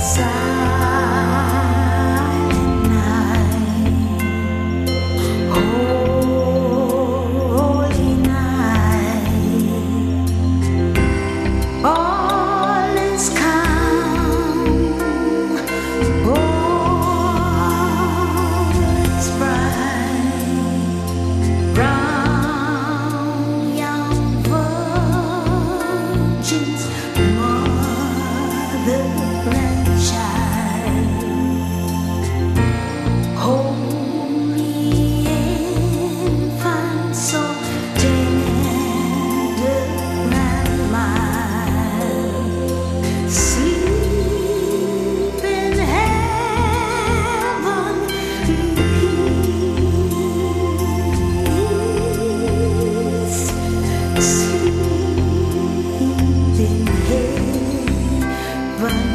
Silent night, holy night, all is calm, all is bright. Brown young virgins, mother and child, holy infant, so tender and mild, sleep in heaven in peace, sleep in heaven.